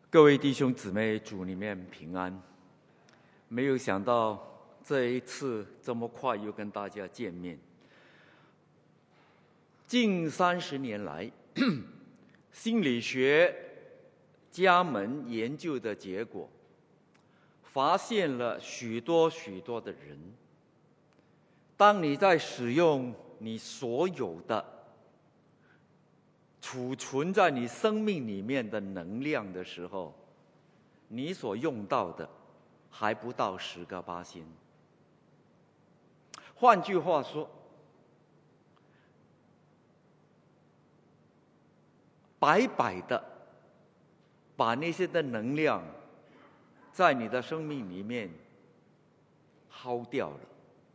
各位弟兄姊妹，主里面平安。没有想到这一次这么快又跟大家见面。近30年来，心理学家们研究的结果，发现了许多的人，当你在使用你所有的储存在你生命里面的能量的时候，你所用到的还不到10%。换句话说，白白的把那些的能量在你的生命里面耗掉了。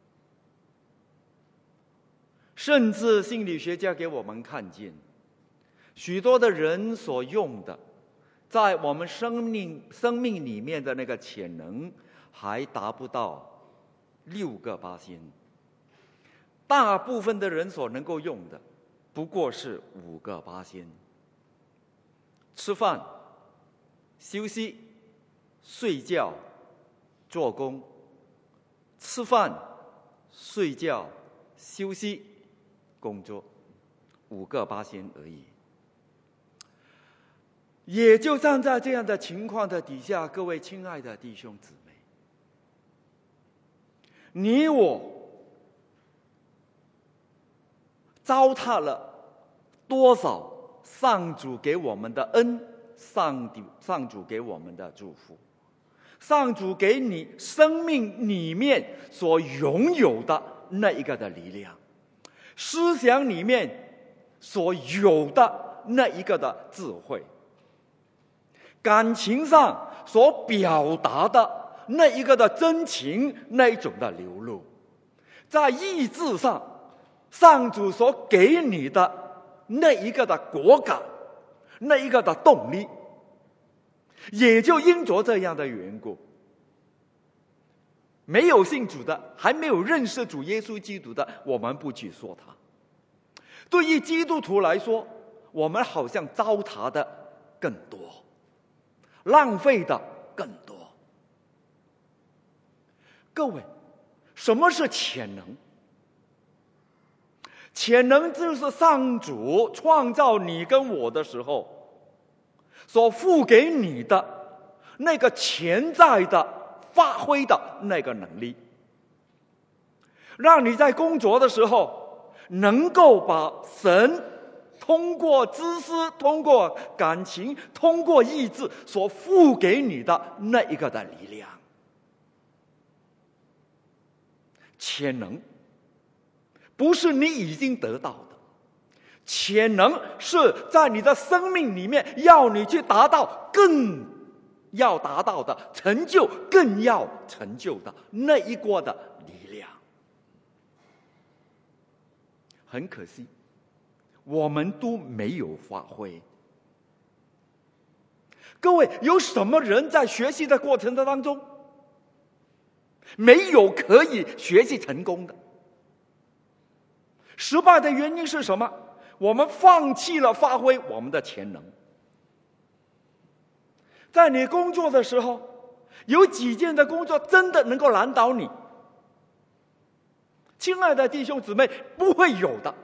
甚至心理学家给我们看见，许多的人所用的，在我们生命里面的那个潜能还达不到6%，大部分的人所能够用的不过是5%。吃饭、休息、睡觉、做工，吃饭、睡觉、休息、工作，5%而已。也就站在这样的情况的底下，各位亲爱的弟兄姊妹，你我糟蹋了多少上主给我们的恩，上主给我们的祝福，上主给你生命里面所拥有的那一个的力量，思想里面所有的那一个的智慧，感情上所表达的那一个的真情，那一种的流露，在意志上上主所给你的那一个的果敢，那一个的动力，也就因着这样的缘故，没有信主的，还没有认识主耶稣基督的，我们不去说他。对于基督徒来说，我们好像糟蹋的更多，浪费的更多。各位，什么是潜能？潜能就是上主创造你跟我的时候所赋给你的那个潜在的发挥的那个能力，让你在工作的时候能够把神通过知识、通过感情、通过意志所赋给你的那一个的力量。潜能不是你已经得到的，潜能是在你的生命里面要你去达到更要达到的成就，更要成就的那一锅的力量。很可惜，我们都没有发挥。各位，有什么人在学习的过程当中没有可以学习成功的？失败的原因是什么？我们放弃了发挥我们的潜能。在你工作的时候，有几件的工作真的能够难倒你？亲爱的弟兄姊妹，不会有的。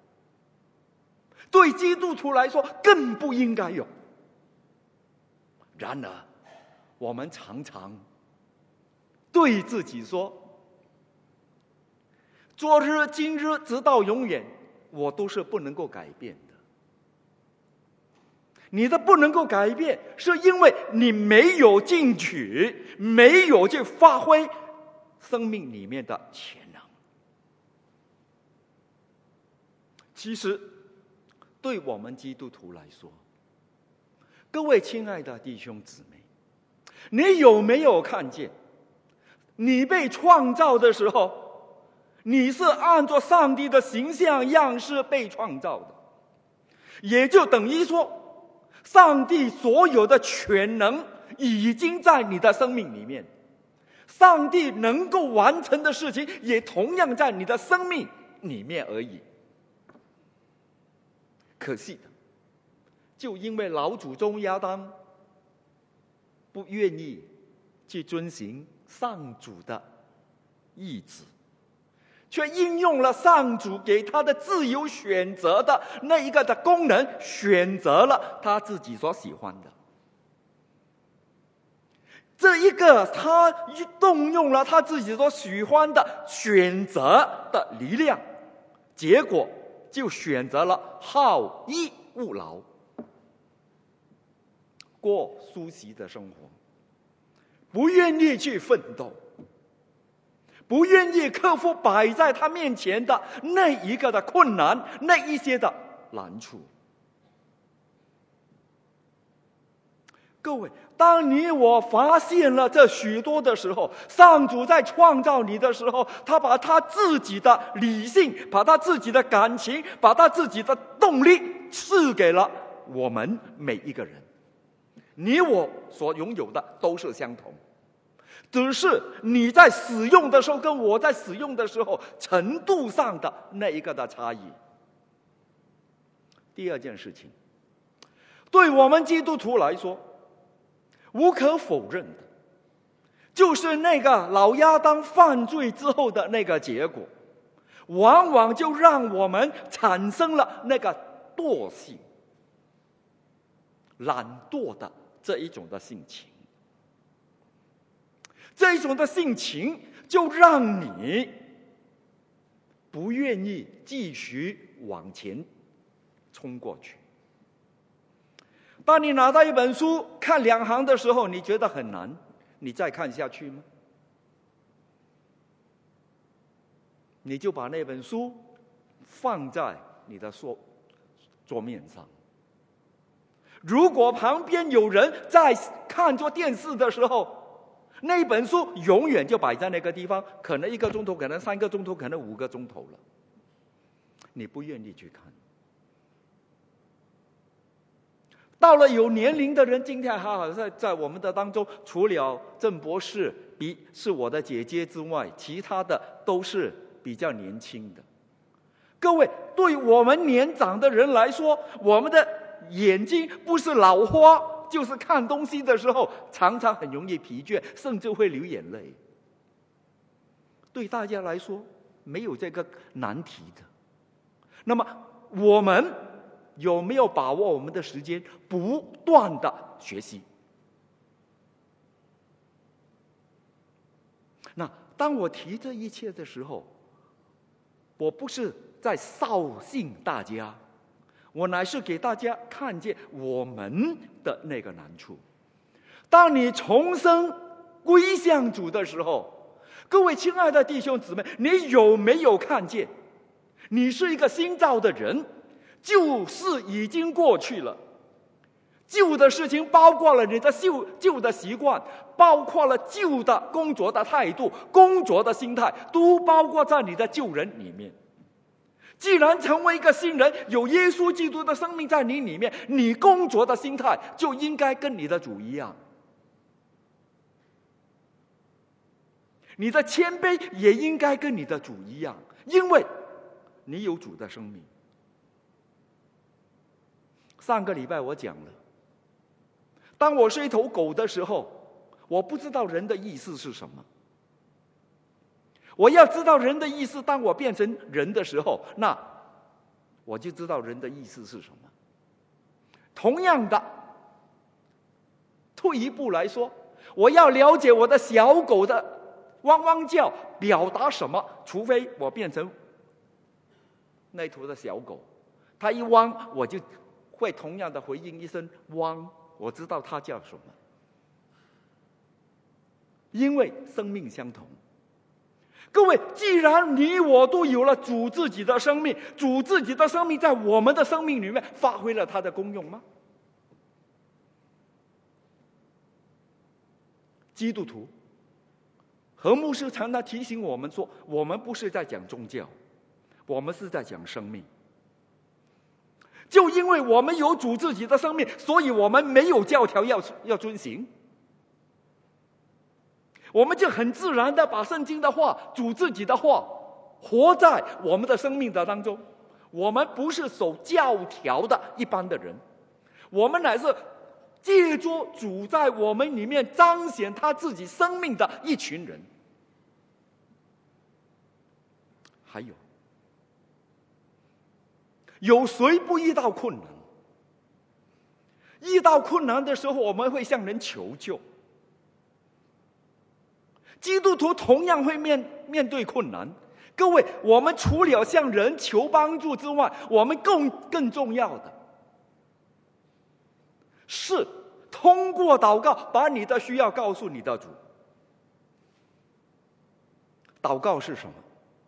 对基督徒来说，更不应该有。然而，我们常常对自己说，昨日今日直到永远，我都是不能够改变的。你的不能够改变，是因为你没有进取，没有去发挥生命里面的潜能。其实对我们基督徒来说，各位亲爱的弟兄姊妹，你有没有看见，你被创造的时候，你是按照上帝的形象样式被创造的，也就等于说，上帝所有的全能已经在你的生命里面，上帝能够完成的事情也同样在你的生命里面而已。可惜的，就因为老祖宗亚当不愿意去遵行上主的意志，却应用了上主给他的自由选择的那一个的功能，选择了他自己所喜欢的。这一个他动用了他自己所喜欢的选择的力量，结果就选择了好逸恶劳，过舒适的生活，不愿意去奋斗，不愿意克服摆在他面前的那一个的困难，那一些的难处。各位，当你我发现了这许多的时候，上主在创造你的时候，他把他自己的理性，把他自己的感情，把他自己的动力赐给了我们每一个人。你我所拥有的都是相同，只是你在使用的时候跟我在使用的时候程度上的那一个的差异。第二件事情，对我们基督徒来说，无可否认的，就是那个老亚当犯罪之后的那个结果，往往就让我们产生了那个惰性、懒惰的这一种的性情。这一种的性情就让你不愿意继续往前冲过去。当你拿到一本书看2行的时候，你觉得很难，你再看下去吗？你就把那本书放在你的桌面上。如果旁边有人在看着电视的时候，那本书永远就摆在那个地方，可能1个钟头，可能3个钟头，可能5个钟头了，你不愿意去看。到了有年龄的人，今天还好在我们的当中，除了郑博士是我的姐姐之外，其他的都是比较年轻的。各位，对我们年长的人来说，我们的眼睛不是老花，就是看东西的时候常常很容易疲倦，甚至会流眼泪。对大家来说没有这个难题的。那么我们有没有把握我们的时间不断的学习？那当我提这一切的时候，我不是在扫兴大家，我乃是给大家看见我们的那个难处。当你重生归向主的时候，各位亲爱的弟兄姊妹，你有没有看见你是一个新造的人？旧事已经过去了，旧的事情包括了你的旧的习惯，包括了旧的工作的态度、工作的心态，都包括在你的旧人里面。既然成为一个新人，有耶稣基督的生命在你里面，你工作的心态就应该跟你的主一样，你的谦卑也应该跟你的主一样，因为你有主的生命。上个礼拜我讲了，当我是一头狗的时候，我不知道人的意思是什么。我要知道人的意思，当我变成人的时候，那我就知道人的意思是什么。同样的，退一步来说，我要了解我的小狗的汪汪叫表达什么，除非我变成那头的小狗，它一汪我就会同样的回应一声汪，我知道它叫什么。因为生命相同。各位，既然你我都有了主自己的生命，主自己的生命在我们的生命里面发挥了它的功用吗？基督徒何牧师常常提醒我们说，我们不是在讲宗教，我们是在讲生命。就因为我们有主自己的生命，所以我们没有教条要遵行，我们就很自然的把圣经的话、主自己的话活在我们的生命的当中。我们不是守教条的一般的人，我们乃是借着主在我们里面彰显他自己生命的一群人。还有谁不遇到困难？遇到困难的时候，我们会向人求救。基督徒同样会面对困难。各位，我们除了向人求帮助之外，我们更重要的是通过祷告把你的需要告诉你的主。祷告是什么？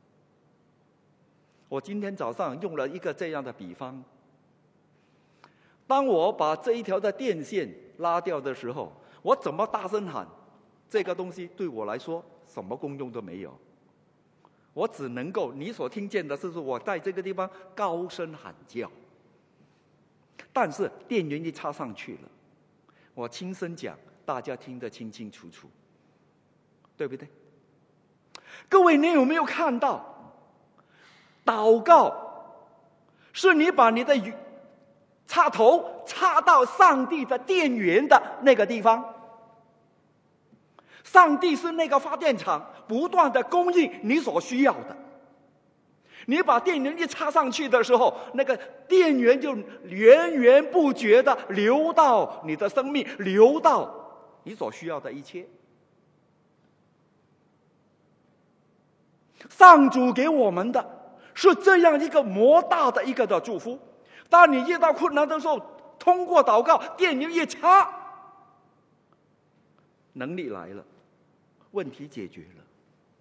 我今天早上用了一个这样的比方：当我把这一条的电线拉掉的时候，我怎么大声喊，这个东西对我来说什么功用都没有。我只能够，你所听见的是我在这个地方高声喊叫。但是电源一插上去了，我轻声讲，大家听得清清楚楚，对不对？各位，你有没有看到？祷告是你把你的插头插到上帝的电源的那个地方。上帝是那个发电厂，不断的供应你所需要的。你把电源一插上去的时候，那个电源就源源不绝的流到你的生命，流到你所需要的一切。上主给我们的是这样一个莫大的一个的祝福。当你遇到困难的时候，通过祷告，电源一插，能力来了，问题解决了。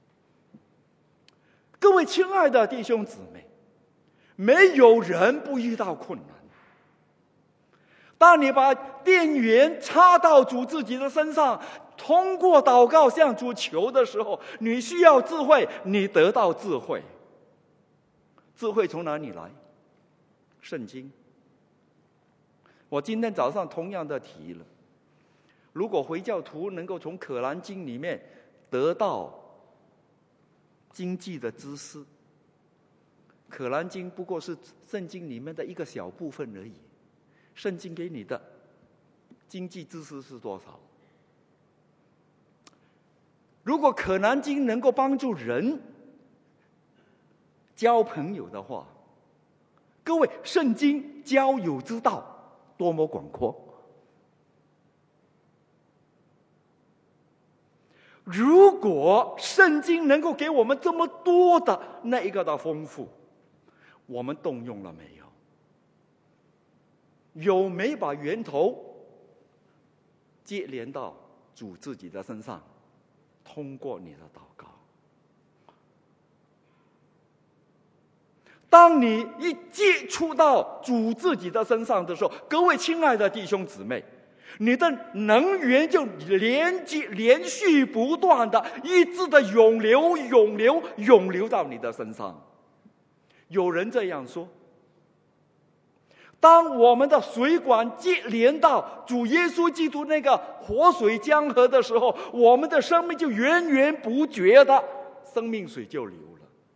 各位亲爱的弟兄姊妹，没有人不遇到困难。当你把电源插到主自己的身上，通过祷告向主求的时候，你需要智慧，你得到智慧。智慧从哪里来？圣经。我今天早上同样的提了，如果回教徒能够从可兰经里面得到经济的知识，可兰经不过是圣经里面的一个小部分而已。圣经给你的经济知识是多少？如果可兰经能够帮助人交朋友的话，各位，圣经交友之道多么广阔！如果圣经能够给我们这么多的那一个的丰富，我们动用了没有？有没把源头接连到主自己的身上，通过你的祷告？当你一接触到主自己的身上的时候，各位亲爱的弟兄姊妹，你的能源就连续不断的一直的涌流到你的身上。有人这样说，当我们的水管接连到主耶稣基督那个活水江河的时候，我们的生命就源源不绝的生命水就流了。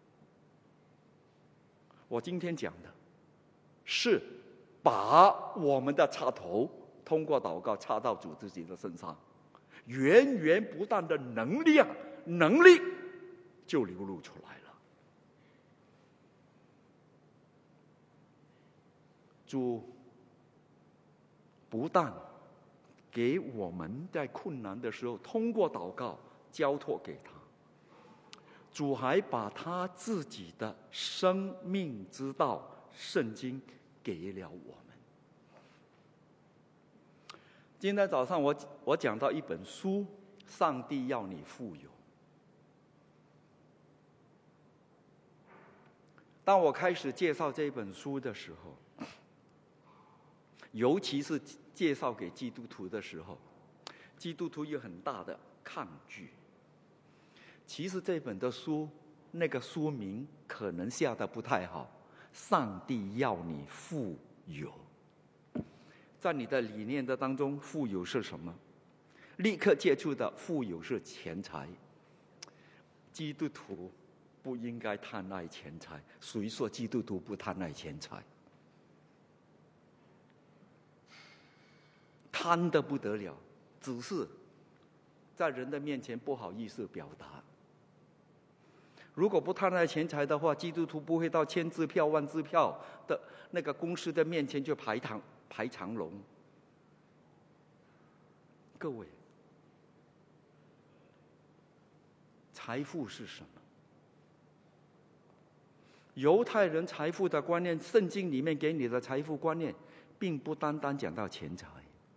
我今天讲的是把我们的插头通过祷告插到主自己的身上，源源不断的能力就流露出来了。主不但给我们在困难的时候通过祷告交托给他，主还把他自己的生命之道圣经给了我们。今天早上我讲到一本书，上帝要你富有。当我开始介绍这本书的时候，尤其是介绍给基督徒的时候，基督徒有很大的抗拒。其实这本的书，那个书名可能下得不太好，上帝要你富有。在你的理念的当中，富有是什么？立刻接触的富有是钱财。基督徒不应该贪爱钱财，谁说基督徒不贪爱钱财？ 贪得不得了，只是在人的面前不好意思表达。如果不贪爱钱财的话，基督徒不会到千支票万支票的那个公司的面前就排长龙。各位，财富是什么？犹太人财富的观念，圣经里面给你的财富观念，并不单单讲到钱财。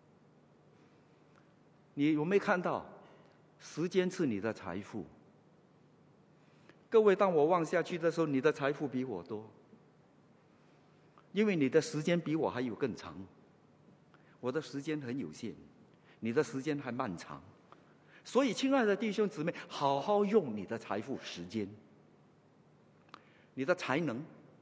你有没有看到，时间是你的财富？各位，当我望下去的时候，你的财富比我多，因为你的时间比我还有更长。我的时间很有限，你的时间还漫长。所以，亲爱的弟兄姊妹，好好用你的财富时间。你的才能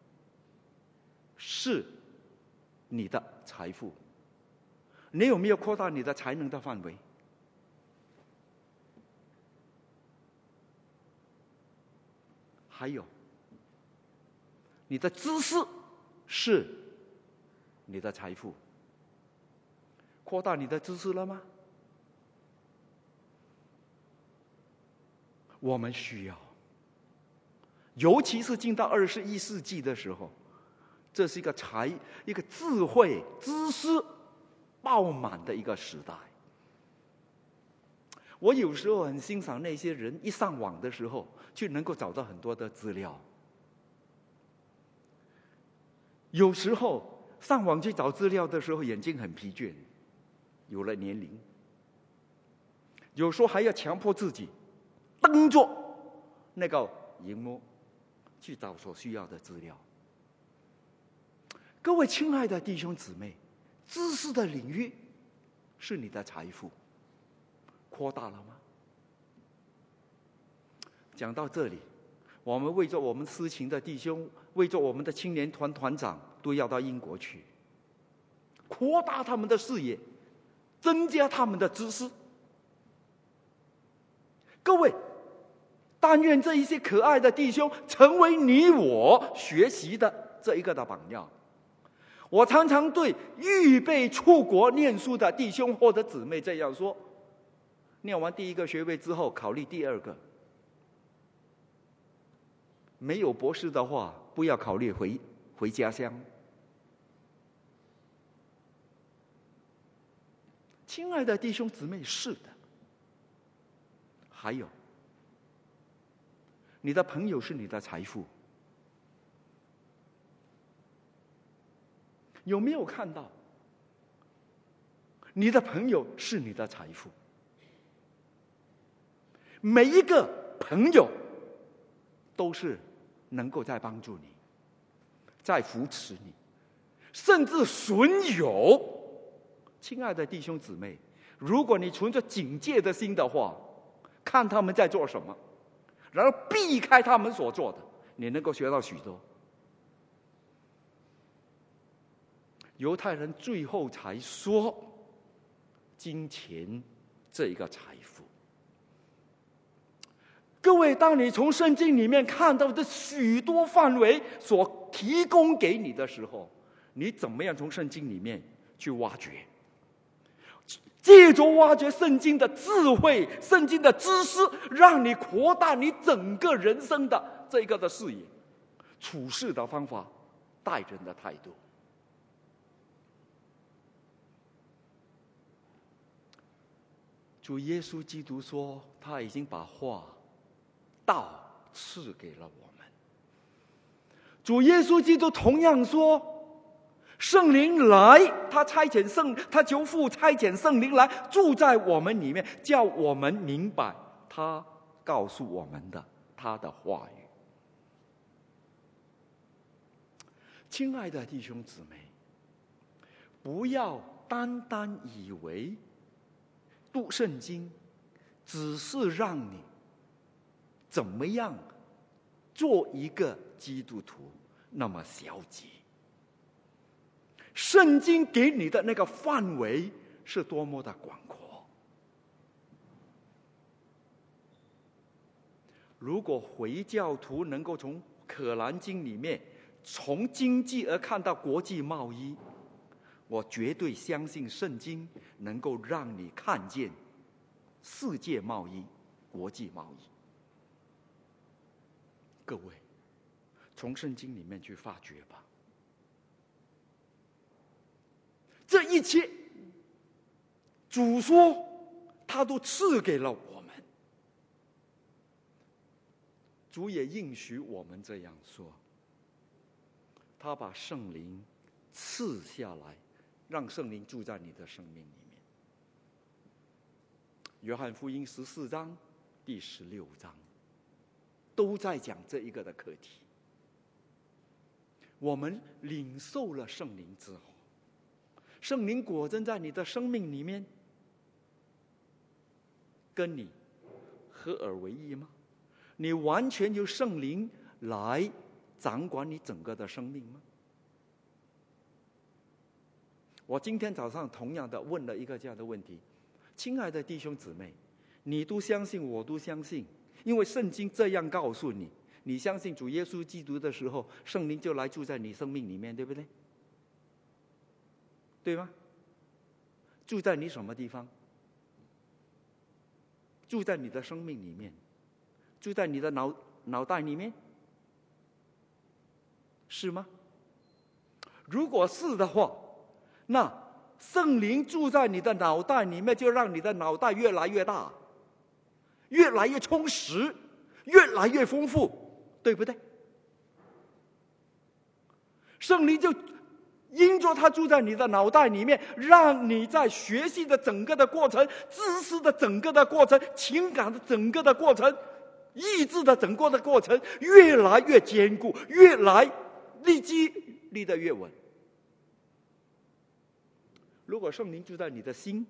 是你的财富，你有没有扩大你的才能的范围？还有，你的知识是你的财富，扩大你的知识了吗？我们需要，尤其是进到21世纪的时候，这是一个智慧、知识爆满的一个时代。我有时候很欣赏那些人一上网的时候，就能够找到很多的资料。有时候上网去找资料的时候，眼睛很疲倦，有了年龄，有时候还要强迫自己瞪着那个荧幕去找所需要的资料。各位亲爱的弟兄姊妹，知识的领域是你的财富，扩大了吗？讲到这里，我们为着我们思情的弟兄，为着我们的青年团团长，都要到英国去，扩大他们的视野，增加他们的知识。各位，但愿这一些可爱的弟兄成为你我学习的这一个的榜样。我常常对预备出国念书的弟兄或者姊妹这样说：念完第一个学位之后，考虑第二个。没有博士的话，不要考虑回家乡。亲爱的弟兄姊妹，是的。还有，你的朋友是你的财富。有没有看到？你的朋友是你的财富。每一个朋友都是能够在帮助你，在扶持你，甚至损友。亲爱的弟兄姊妹，如果你存着警戒的心的话，看他们在做什么，然后避开他们所做的，你能够学到许多。犹太人最后才说，金钱这一个财富。各位，当你从圣经里面看到这许多范围所提供给你的时候，你怎么样从圣经里面去挖掘？借着挖掘圣经的智慧、圣经的知识，让你扩大你整个人生的这个的视野、处事的方法、待人的态度。主耶稣基督说，他已经把道赐给了我们。主耶稣基督同样说，圣灵来，他求父差遣圣灵来住在我们里面，叫我们明白他告诉我们的他的话语。亲爱的弟兄姊妹，不要单单以为读圣经只是让你怎么样做一个基督徒那么消极。圣经给你的那个范围是多么的广阔。如果回教徒能够从可兰经里面从经济而看到国际贸易， 我绝对相信圣经能够让你看见世界贸易、国际贸易。各位，从圣经里面去发掘吧。这一切，主说他都赐给了我们。主也应许我们这样说，他把圣灵赐下来，让圣灵住在你的生命里面。约翰福音14章第16章都在讲这一个的课题。我们领受了圣灵之后，圣灵果真在你的生命里面跟你合而为一吗？你完全由圣灵来掌管你整个的生命吗？我今天早上同样的问了一个这样的问题，亲爱的弟兄姊妹，你都相信，我都相信，因为圣经这样告诉你，你相信主耶稣基督的时候，圣灵就来住在你生命里面，对不对？对吗？住在你什么地方？住在你的生命里面，住在你的脑袋里面，是吗？如果是的话，那圣灵住在你的脑袋里面，就让你的脑袋越来越大，越来越充实，越来越丰富，对不对？圣灵就因着他住在你的脑袋里面，让你在学习的整个的过程、知识的整个的过程、情感的整个的过程、意志的整个的过程越来越坚固，越来立基立得越稳。如果圣灵住在你的心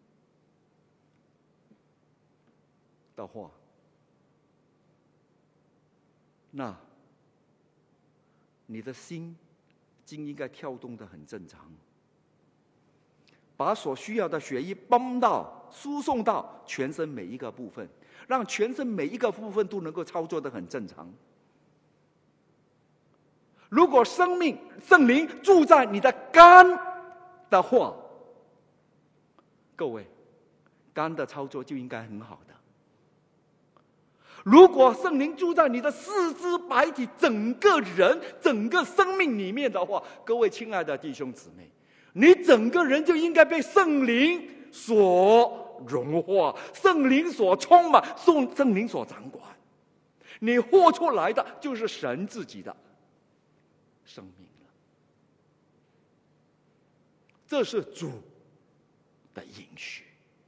的话，那你的心经应该跳动得很正常，把所需要的血液输送到全身每一个部分，让全身每一个部分都能够操作得很正常。如果圣灵住在你的肝的话，各位，肝的操作就应该很好的。如果圣灵住在你的四肢百体、整个人、整个生命里面的话，各位亲爱的弟兄姊妹，你整个人就应该被圣灵所融化，圣灵所充满，圣灵所掌管。你活出来的就是神自己的生命了。这是主的应许，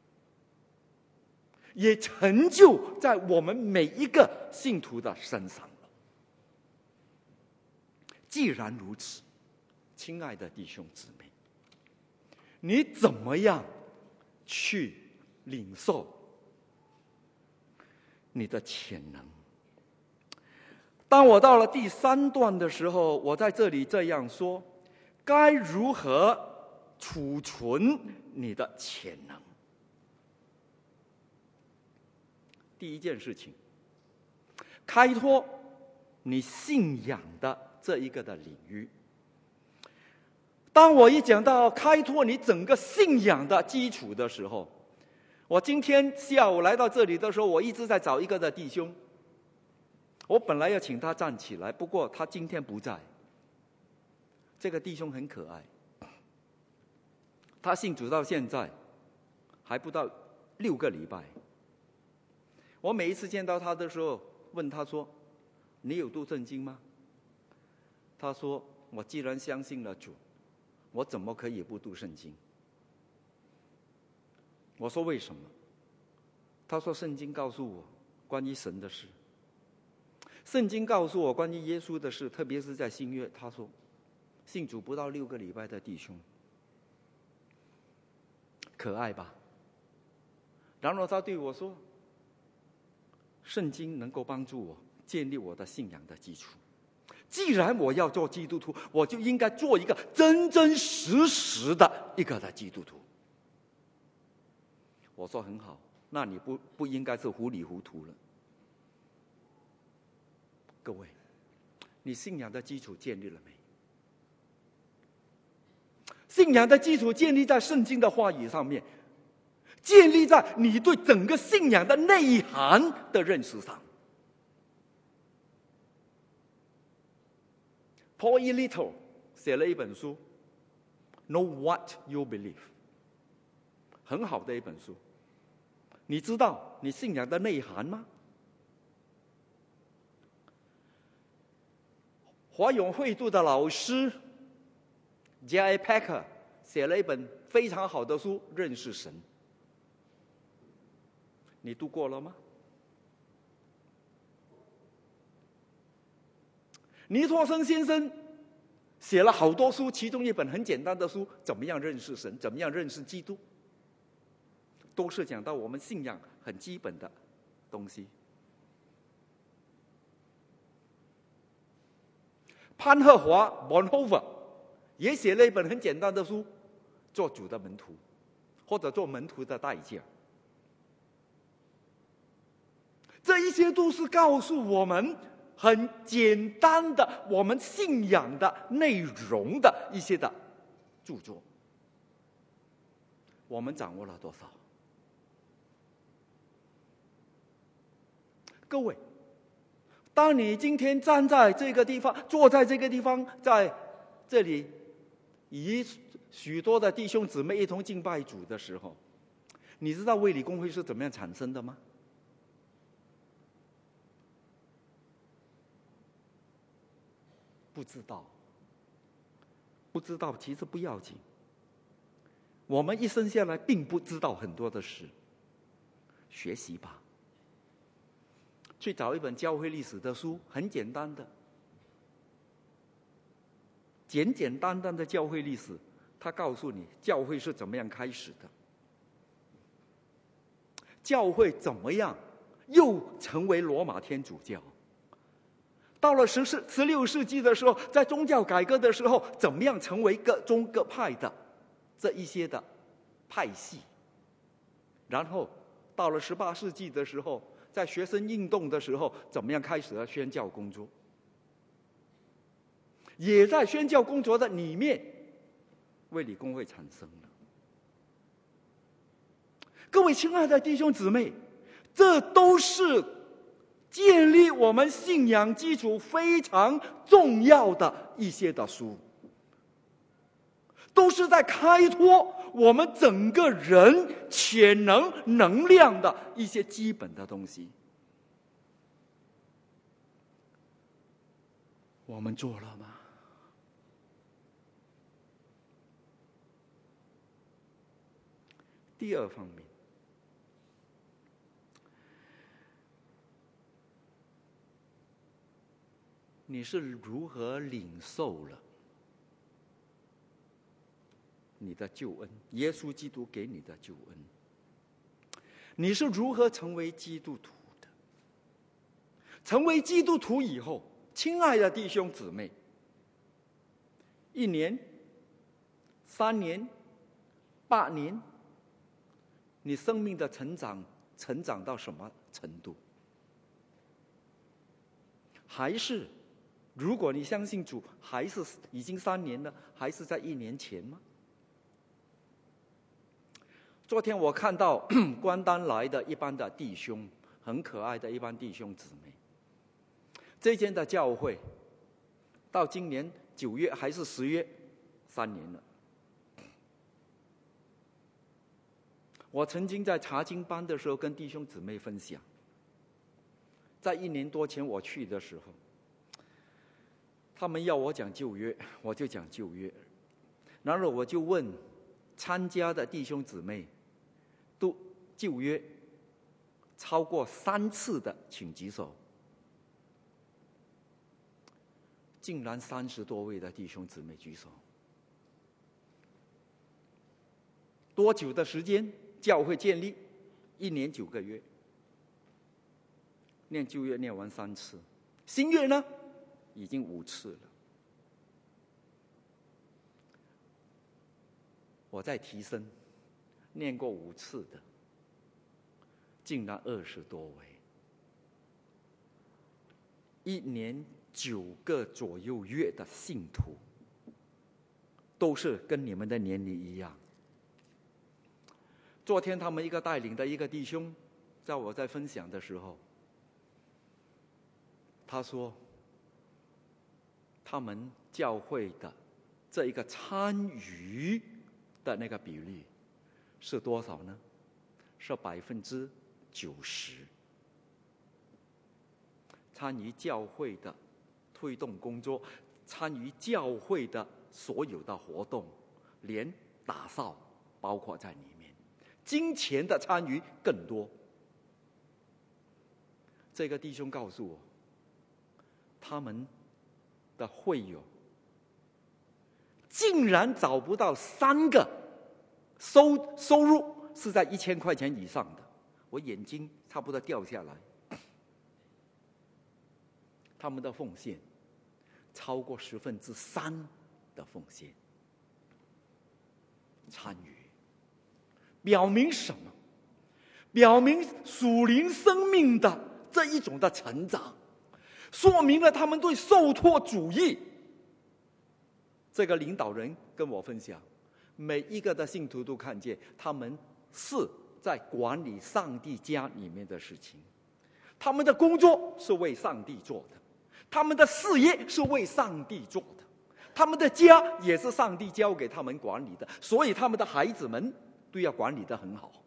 也成就在我们每一个信徒的身上了。既然如此，亲爱的弟兄姊妹，你怎么样去领受你的潜能？当我到了第3段的时候，我在这里这样说：该如何储存你的潜能？第一件事情，开拓你信仰的这一个的领域。当我一讲到开拓你整个信仰的基础的时候，我今天下午来到这里的时候，我一直在找一个的弟兄，我本来要请他站起来，不过他今天不在。这个弟兄很可爱，他信主到现在还不到6个礼拜。我每一次见到他的时候，问他说：“你有读圣经吗？”他说：“我既然相信了主，我怎么可以不读圣经？”我说：“为什么？”他说：“圣经告诉我关于神的事，圣经告诉我关于耶稣的事，特别是在新约。”他说：“信主不到6个礼拜的弟兄，可爱吧？”然后他对我说：“圣经能够帮助我建立我的信仰的基础。既然我要做基督徒，我就应该做一个真真实实的一个的基督徒。”我说：“很好，那你不应该是糊里糊涂了。”各位，你信仰的基础建立了没？ 信仰的基础建立在圣经的话语上面，建立在你对整个信仰的内涵的认识上。Paul E. Little 写了一本书，Know What You Believe， 很好的一本书。你知道你信仰的内涵吗？华永会度的老师 J.I. Packer 写了一本非常好的书《认识神》，你读过了吗？尼托生先生写了好多书，其中一本很简单的书《怎么样认识神》，怎么样认识基督，都是讲到我们信仰很基本的东西。潘赫华 Bonhoeffer 也写了一本很简单的书《做主的门徒》，或者做门徒的代价。这一些都是告诉我们很简单的我们信仰的内容的一些的著作。我们掌握了多少？各位，当你今天站在这个地方，坐在这个地方，在这里与许多的弟兄姊妹一同敬拜主的时候，你知道卫理公会是怎么样产生的吗？不知道，不知道其实不要紧。我们一生下来并不知道很多的事，学习吧。去找一本教会历史的书，很简单的，简简单单的教会历史，它告诉你教会是怎么样开始的，教会怎么样又成为罗马天主教。到了16世纪的时候，在宗教改革的时候，怎么样成为各宗各派的这一些的派系。然后到了18世纪的时候，在学生运动的时候，怎么样开始了宣教工作。也在宣教工作的里面，卫理公会产生了。各位亲爱的弟兄姊妹，这都是建立我们信仰基础非常重要的一些的书，都是在开拓我们整个人潜能能量的一些基本的东西。我们做了吗？第二方面，你是如何领受了你的救恩，耶稣基督给你的救恩？你是如何成为基督徒的？成为基督徒以后，亲爱的弟兄姊妹，1年、3年、8年，你生命的成长到什么程度？还是如果你相信主，还是已经3年了，还是在1年前吗？昨天我看到关丹来的一班的弟兄，很可爱的一班弟兄姊妹。这间的教会到今年9月还是10月，3年了。我曾经在查经班的时候跟弟兄姊妹分享，在1年多前我去的时候，他们要我讲旧约，我就讲旧约。然后我就问参加的弟兄姊妹，都旧约超过3次的，请举手。竟然30多位的弟兄姊妹举手。多久的时间？教会建立1年9个月，念旧约念完3次，新约呢已经5次了。我在提升，念过5次的，竟然20多位，1年9个左右月的信徒， 都是跟你们的年龄一样。昨天他们一个带领的一个弟兄，在我在分享的时候，他说他们教会的这一个参与的那个比例是多少呢？是90%。参与教会的推动工作，参与教会的所有的活动，连打扫包括在里面，金钱的参与更多。这个弟兄告诉我，他们的会友竟然找不到3个收入是在1000块钱以上的，我眼睛差不多掉下来。他们的奉献超过3%的奉献参与，表明什么？表明属灵生命的这一种的成长，说明了他们对受托主义。这个领导人跟我分享，每一个的信徒都看见他们是在管理上帝家里面的事情，他们的工作是为上帝做的，他们的事业是为上帝做的，他们的家也是上帝交给他们管理的，所以他们的孩子们都要管理得很好。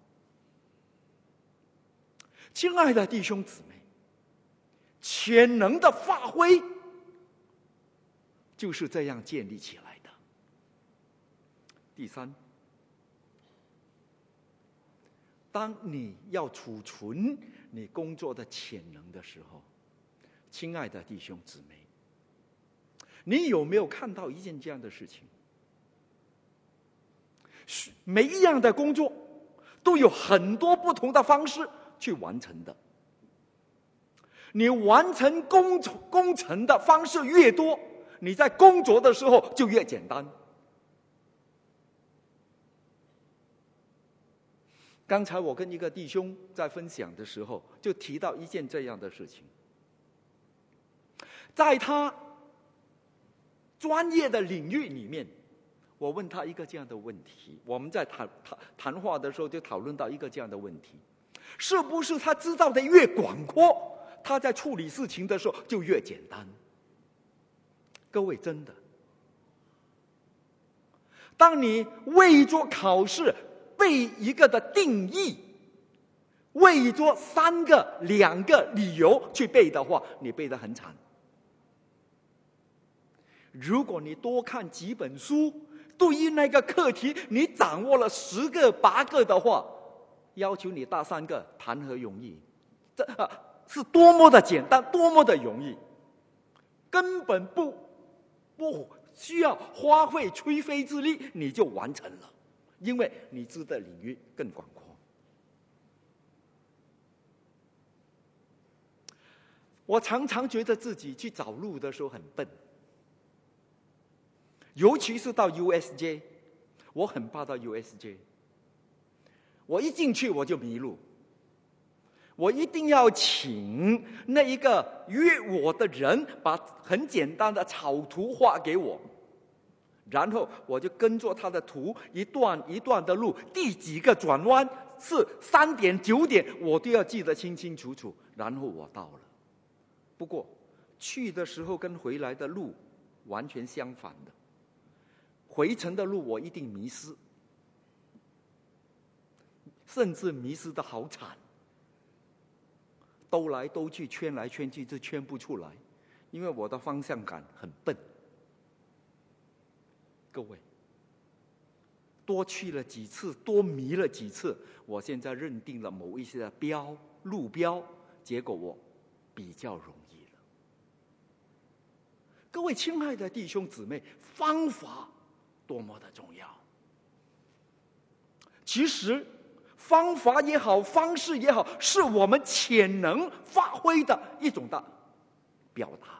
亲爱的弟兄姊妹，潜能的发挥就是这样建立起来的。第三，当你要储存你工作的潜能的时候，亲爱的弟兄姊妹，你有没有看到一件这样的事情？每一样的工作都有很多不同的方式去完成的。你完成工程的方式越多，你在工作的时候就越简单。刚才我跟一个弟兄在分享的时候，就提到一件这样的事情。在他专业的领域里面，我问他一个这样的问题，我们在谈话的时候就讨论到一个这样的问题，是不是他知道的越广阔，他在处理事情的时候就越简单？各位，真的，当你为着考试背一个的定义，为着2个理由去背的话，你背得很惨。如果你多看几本书，对于那个课题你掌握了10个8个的话，要求你大3个谈何容易？这是多么的简单，多么的容易，根本不需要花费吹灰之力你就完成了，因为你知的领域更广阔。我常常觉得自己去找路的时候很笨，尤其是到 USJ， 我很怕到 USJ， 我一进去我就迷路，我一定要请那一个约我的人把很简单的草图画给我，然后我就跟着他的图一段一段的路，第几个转弯是3点9点，我都要记得清清楚楚，然后我到了。不过去的时候跟回来的路完全相反的，回程的路我一定迷失，甚至迷失的好惨，兜来兜去，圈来圈去，就圈不出来，因为我的方向感很笨。各位，多去了几次，多迷了几次，我现在认定了某一些的路标，结果我比较容易了。各位亲爱的弟兄姊妹，方法多么的重要。其实方法也好，方式也好，是我们潜能发挥的一种的表达。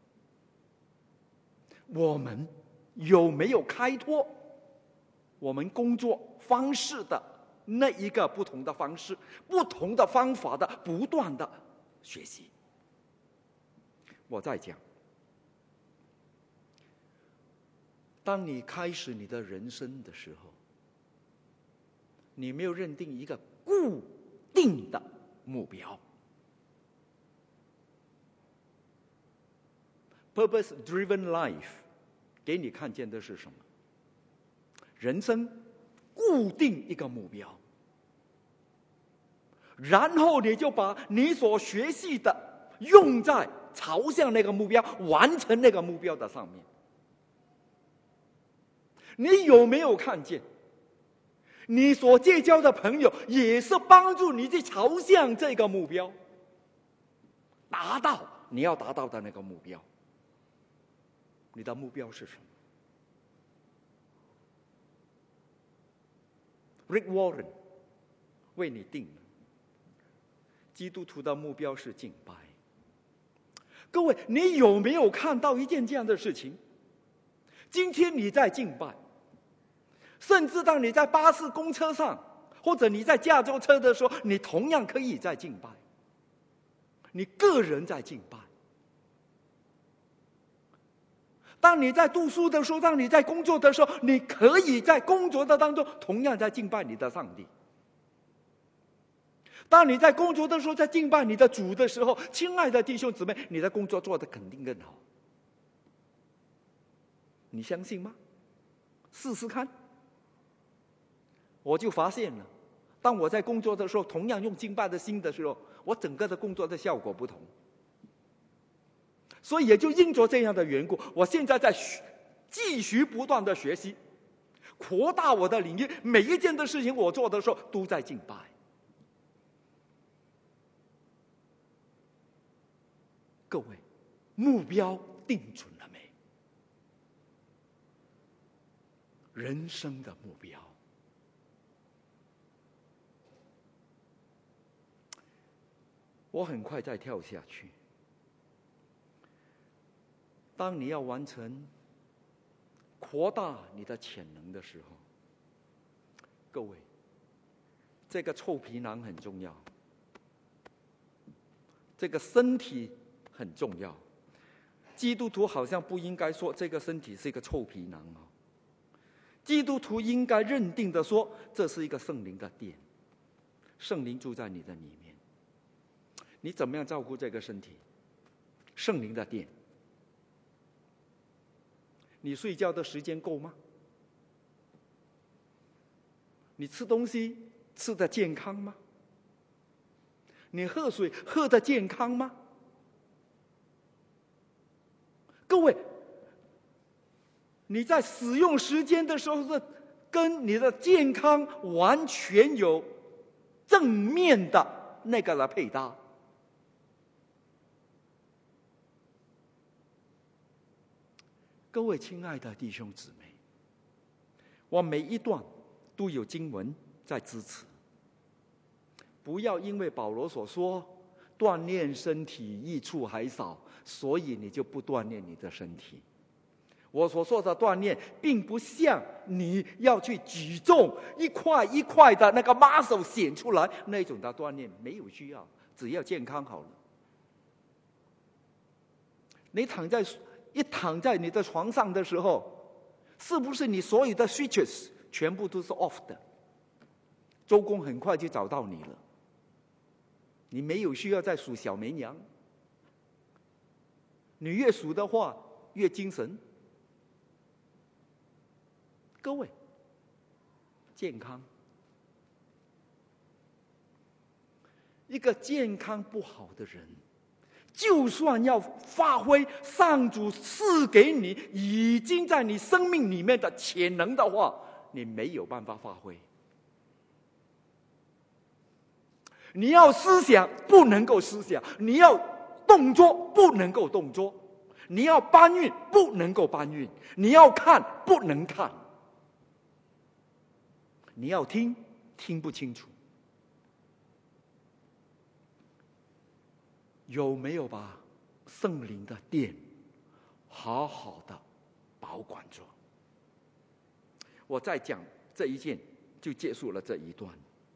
我们有没有开拓我们工作方式的那一个不同的方式，不同的方法的不断的学习？我再讲， 当你开始你的人生的时候，你没有认定一个固定的目标。Purpose-driven life 给你看见的是什么？人生固定一个目标，然后你就把你所学习的用在朝向那个目标、完成那个目标的上面。你有没有看见，你所结交的朋友也是帮助你去朝向这个目标，达到你要达到的那个目标？你的目标是什么？ Rick Warren 为你定了，基督徒的目标是敬拜。各位，你有没有看到一件这样的事情？今天你在敬拜，甚至当你在巴士公车上，或者你在加州车的时候，你同样可以在敬拜。你个人在敬拜。当你在读书的时候，当你在工作的时候，你可以在工作的当中同样在敬拜你的上帝。当你在工作的时候，在敬拜你的主的时候，亲爱的弟兄姊妹，你的工作做得肯定更好。你相信吗？试试看。我就发现了，当我在工作的时候，同样用敬拜的心的时候，我整个的工作的效果不同。所以也就因着这样的缘故，我现在在继续不断的学习，扩大我的领域。每一件的事情我做的时候，都在敬拜。各位，目标定准了没？人生的目标。我很快再跳下去。当你要完成扩大你的潜能的时候，各位，这个臭皮囊很重要，这个身体很重要。基督徒好像不应该说这个身体是一个臭皮囊哦，基督徒应该认定的说，这是一个圣灵的殿，圣灵住在你的里面。你怎么样照顾这个身体？圣灵的殿。你睡觉的时间够吗？你吃东西吃得健康吗？你喝水喝得健康吗？各位，你在使用时间的时候是跟你的健康完全有正面的那个来配搭。各位亲爱的弟兄姊妹，我每一段都有经文在支持。不要因为保罗所说锻炼身体益处还少，所以你就不锻炼你的身体。我所说的锻炼，并不像你要去举重一块一块的那个 muscle 显出来那种的锻炼，没有需要，只要健康好了。你躺在你的床上的时候，是不是你所有的 switches 全部都是 off 的？周公很快就找到你了，你没有需要再数小绵羊。你越数的话越精神。各位，健康，一个健康不好的人，就算要发挥上主赐给你已经在你生命里面的潜能的话，你没有办法发挥。你要思想不能够思想，你要动作不能够动作，你要搬运不能够搬运，你要看不能看，你要听听不清楚。有没有把圣灵的殿好好的保管着？我再讲这一件就结束了这一段。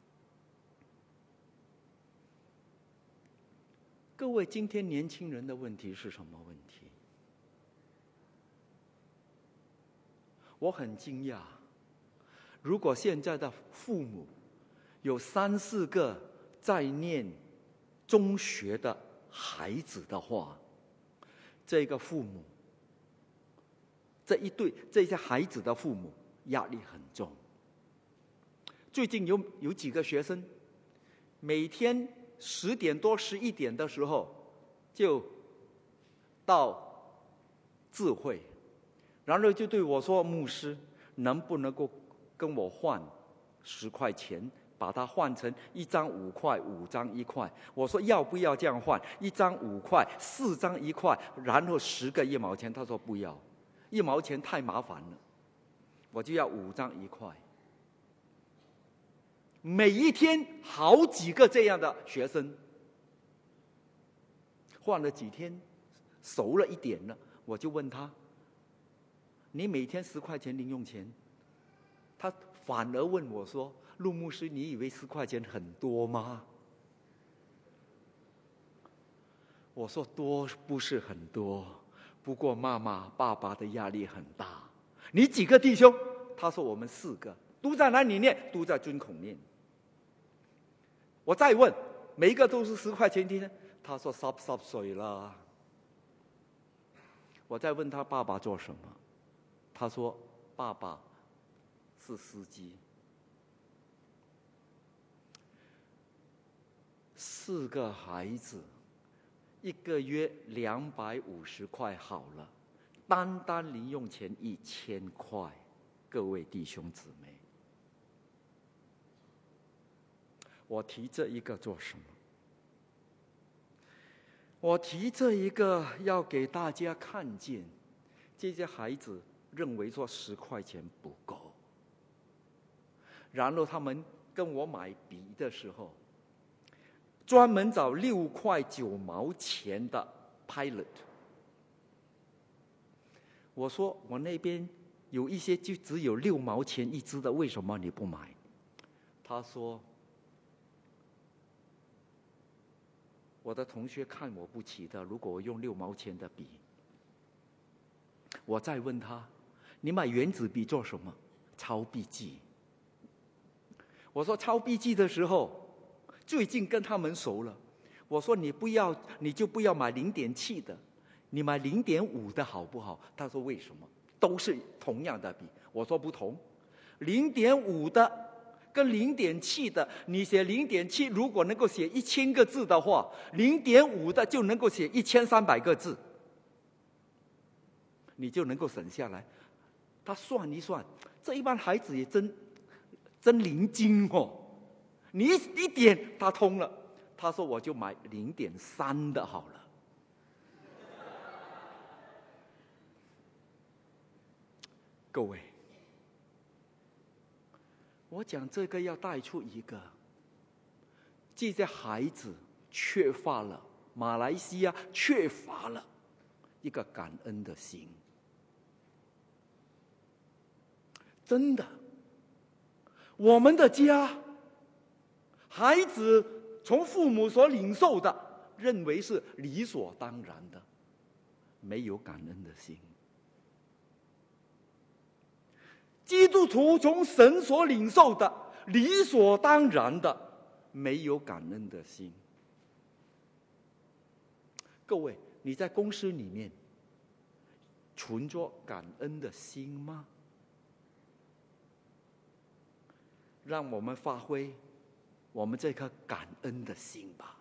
各位，今天年轻人的问题是什么问题？ 我很惊讶，如果现在的父母有3、4个在念中学的孩子的话，这个父母，这些孩子的父母压力很重。最近有几个学生，每天10点多、11点的时候就到智慧，然后就对我说：“牧师，能不能够跟我换10块钱？把它换成1张5块，5张1块。”我说要不要这样换？1张5块，4张1块，然后10个1毛钱。他说不要，1毛钱太麻烦了，我就要5张1块。每一天好几个这样的学生，换了几天，熟了一点了，我就问他：“你每天10块钱零用钱？”他反而问我说：“陆牧师，你以为10块钱很多吗？”我说：“多不是很多，不过妈妈、爸爸的压力很大。”你几个弟兄？他说我们4个，都在哪里念？都在尊孔念。我再问，每一个都是10块钱一天？他说10岁了。我再问他爸爸做什么？他说爸爸是司机。4个孩子，1个月250块好了，单零用钱1000块。各位弟兄姊妹，我提这一个做什么？我提这一个要给大家看见，这些孩子认为说10块钱不够，然后他们跟我买笔的时候，专门找6块9毛钱的 Pilot。我说我那边有一些就只有6毛钱一支的，为什么你不买？他说我的同学看我不起的，如果我用6毛钱的笔。我再问他，你买原子笔做什么？抄笔记。我说抄笔记的时候，最近跟他们熟了，我说你就不要买0.7的，你买0.5的好不好？他说为什么？都是同样的笔。我说不同，0.5的跟0.7的，你写0.7如果能够写1000个字的话，0.5的就能够写1300个字，你就能够省下来。他算一算，这一般孩子也真灵精哦，你一点他通了。他说我就买0.3的好了。各位，我讲这个要带出一个，这些孩子缺乏了，马来西亚缺乏了一个感恩的心。真的，我们的家，孩子从父母所领受的，认为是理所当然的，没有感恩的心。基督徒从神所领受的，理所当然的，没有感恩的心。各位，你在公司里面存着感恩的心吗？让我们发挥我们这颗感恩的心吧。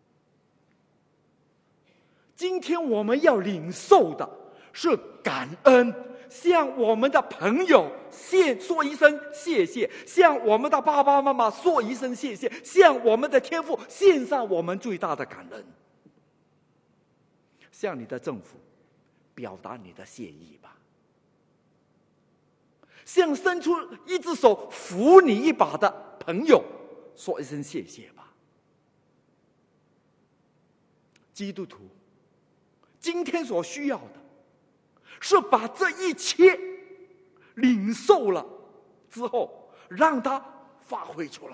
今天我们要领受的是感恩，向我们的朋友说一声谢谢，向我们的爸爸妈妈说一声谢谢，向我们的天父献上我们最大的感恩，向你的政府表达你的谢意吧，向伸出一只手扶你一把的朋友说一声谢谢吧。基督徒今天所需要的是把这一切领受了之后，让它发挥出来。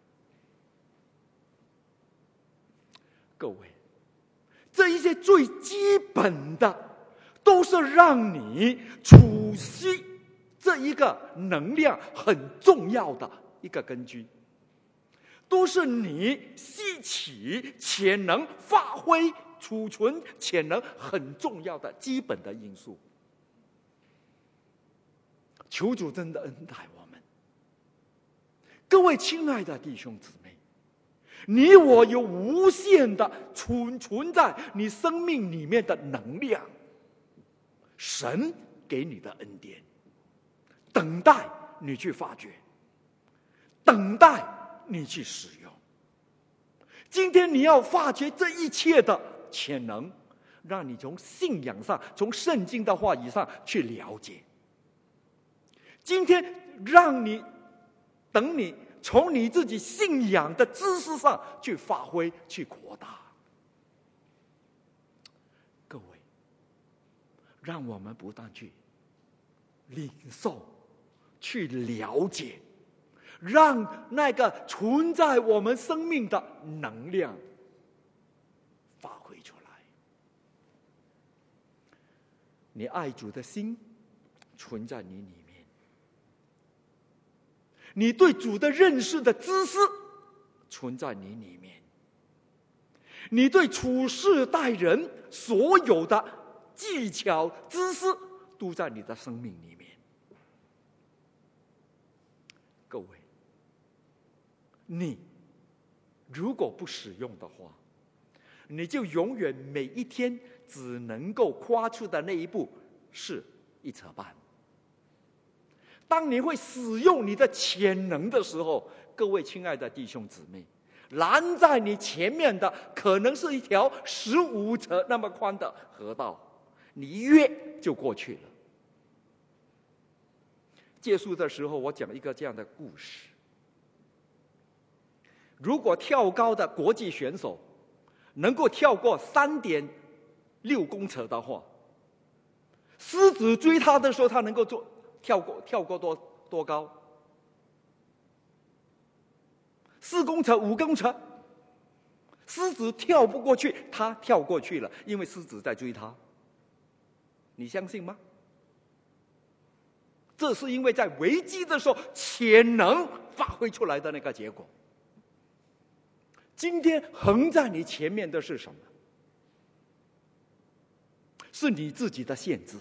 各位，这一些最基本的，都是让你处息这一个能量很重要的一个根据，都是你吸取潜能、发挥、储存潜能很重要的基本的因素。求主真的恩待我们，各位亲爱的弟兄姊妹，你我有无限的存在你生命里面的能量，神给你的恩典，等待你去发掘，等待你去使用。今天你要发掘这一切的潜能，让你从信仰上，从圣经的话语上去了解。今天让你等你从你自己信仰的知识上去发挥，去扩大。各位，让我们不断去领受，去了解，让那个存在我们生命的能量发挥出来。你爱主的心存在你里面，你对主的认识的知识存在你里面，你对处事待人所有的技巧知识都在你的生命里面。各位，你如果不使用的话，你就永远每一天只能够跨出的那一步是一扯半。当你会使用你的潜能的时候，各位亲爱的弟兄姊妹，拦在你前面的可能是一条15尺那么宽的河道，你一跃就过去了。结束的时候，我讲一个这样的故事。如果跳高的国际选手能够跳过3.6公尺的话，狮子追他的时候，他能够跳过多高？4公尺、5公尺，狮子跳不过去，他跳过去了，因为狮子在追他。你相信吗？这是因为在危机的时候潜能发挥出来的那个结果。今天横在你前面的是什么？是你自己的限制，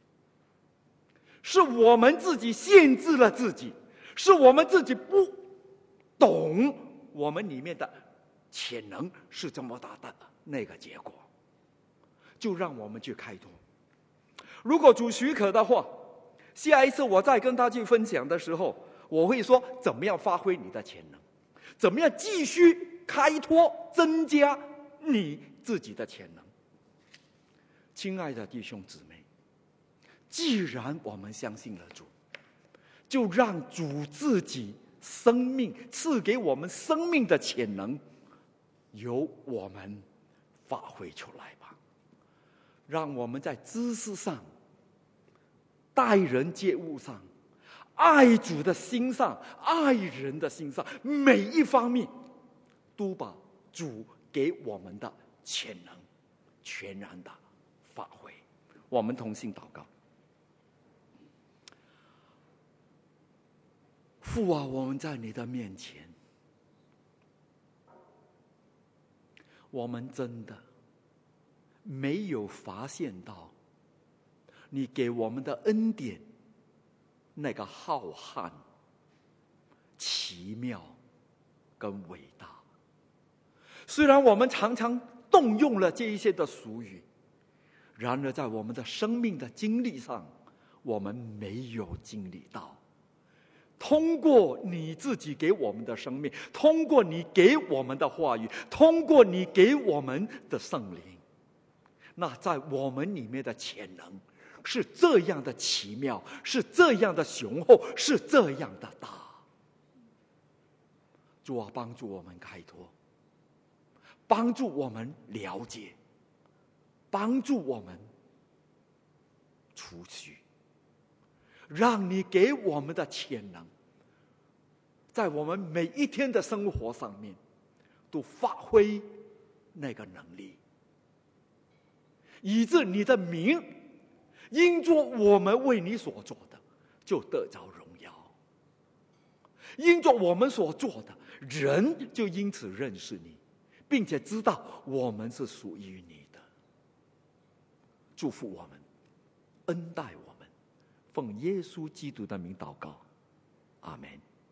是我们自己限制了自己，是我们自己不懂我们里面的潜能是这么大的那个结果。就让我们去开拓。如果主许可的话，下一次我再跟他去分享的时候，我会说怎么样发挥你的潜能，怎么样继续开拓增加你自己的潜能。亲爱的弟兄姊妹，既然我们相信了主，就让主自己生命赐给我们生命的潜能由我们发挥出来吧。让我们在知识上、待人接物上、爱主的心上、爱人的心上，每一方面都把主给我们的潜能全然的发挥。我们同心祷告。父啊，我们在你的面前，我们真的没有发现到你给我们的恩典那个浩瀚、奇妙跟伟大。虽然我们常常动用了这一些的俗语，然而在我们的生命的经历上，我们没有经历到通过你自己给我们的生命，通过你给我们的话语，通过你给我们的圣灵，那在我们里面的潜能是这样的奇妙，是这样的雄厚，是这样的大。主啊，帮助我们开拓，帮助我们了解，帮助我们储蓄，让你给我们的潜能在我们每一天的生活上面都发挥那个能力，以致你的名因着我们为你所做的就得着荣耀。因着我们所做的，人就因此认识你，并且知道我们是属于你的。祝福我们，恩待我们，奉耶稣基督的名祷告，阿们。